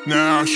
نش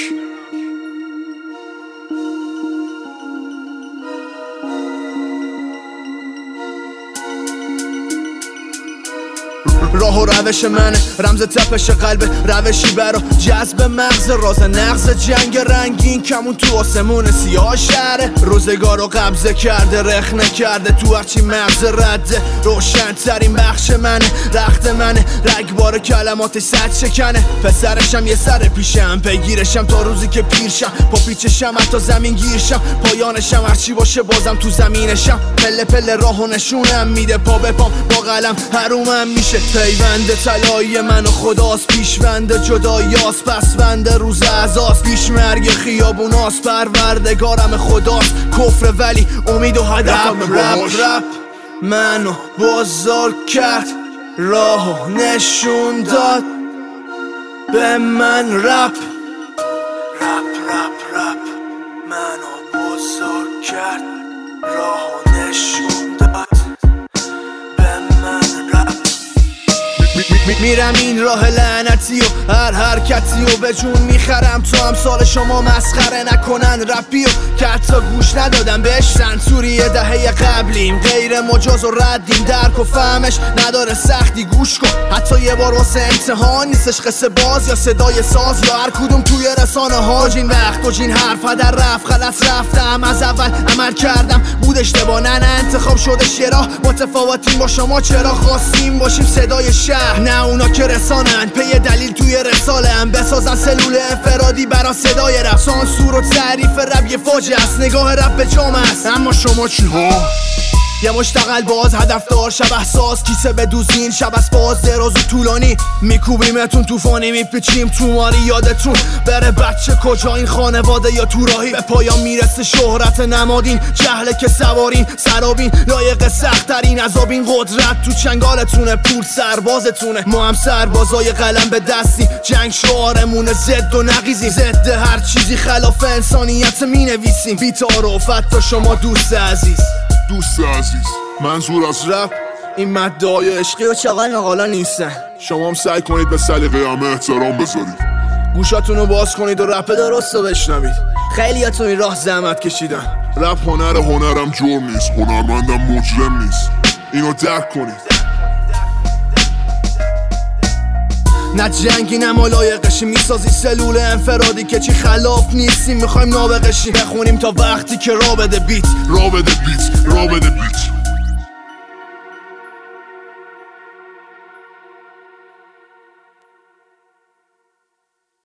راه و روش منه، رمز تپش قلب، روشی برا جذب مغز، راز نغز جنگ رنگین کمون تو آسمون سیاه شهره. روزگارو قبضه کرده، رخ نکرده تو هرچی مغز رده. روشن ترین بخش منه، رخت منه، رگبار کلماتش صد شکنه. پسرشم یه سر پیشم، پیگیرشم تا روزی که پیرشم. پا پیچشم حتی زمین گیرشم، پایانشم هرچی باشه بازم تو زمینشم. پله پله راهو نشونم میده، پا به پام با قلم حرومم میشه. پیوند طلایی من و خداست، پیشوند جداییاست، پسوند روز عزاست. پیش مرگ خیابوناست، پروردگارم خداست. کفر ولی امید و هدفم رپ منو بزرگ کرد، راهو نشون داد به من. رپ منو بزرگ کرد، راهو نشون داد به من. رپ میرم این راه لعنتی و هر حرکتی و به جون میخرم تو امثال شما مسخره نکنن رپی و که حتی گوش ندادم بهش. سنسوری دهه قبلیم، غیر مجاز و ردیم، درک و فهمش نداره سختی. گوش کن حتی یه بار واسه امتحان نیستش، قصه باز یا صدای ساز یا هر کدوم توی رسانه ها. این وقت و این حرف هدر رفت، غلط رفتم از اول عمل کردم، بود اشتباه نه انتخاب شده شرا. متفاوتیم با شما چرا خواستیم باشیم صدای شهر، نه اونا که رسانن پی دلیل توی رساله هم. بسازن سلول انفرادی برا صدای رپ، سانسور و تعریف رپ یه فاجعه است. نگاه رپ به جام است، اما شما چی ها؟ یه مشتغل باز هدفدار، شبه ساز، کیسه بدوزین، شب از باز دراز و طولانی. میکوبیمتون توفانی، میپیچیم تو ماری. یادتون بره بچه کجا این خانواده یا تو راهی. به پایان میرسه شهرت نمادین، جهله که سوارین سرابین. لایق سخت‌ترین عذابین، قدرت تو چنگالتونه، پول سربازتونه. ما هم سربازای قلم به دستی، جنگ شعارمونه ضد و نقیزیم. ضد هر چیزی خلاف انسانیت مینویسیم. بی‌تعارف تا شما دوست عزیز منظور از رپ این مدعای عشقی و چقدر نقالا نیستن. شما هم سعی کنید به سلیقه همه احترام بذارید، گوشاتونو باز کنید و رپ درستو بشنوید. خیلیاتون این راه زحمت کشیدن. رپ هنرم جرم نیست، هنرمندم مجرم نیست، اینو درک کنید. نه جنگی نه ملایقشی، میسازی سلول انفرادی که چی خلاف نیستیم. میخوایم نابغشی بخونیم تا وقتی که را بده بیت.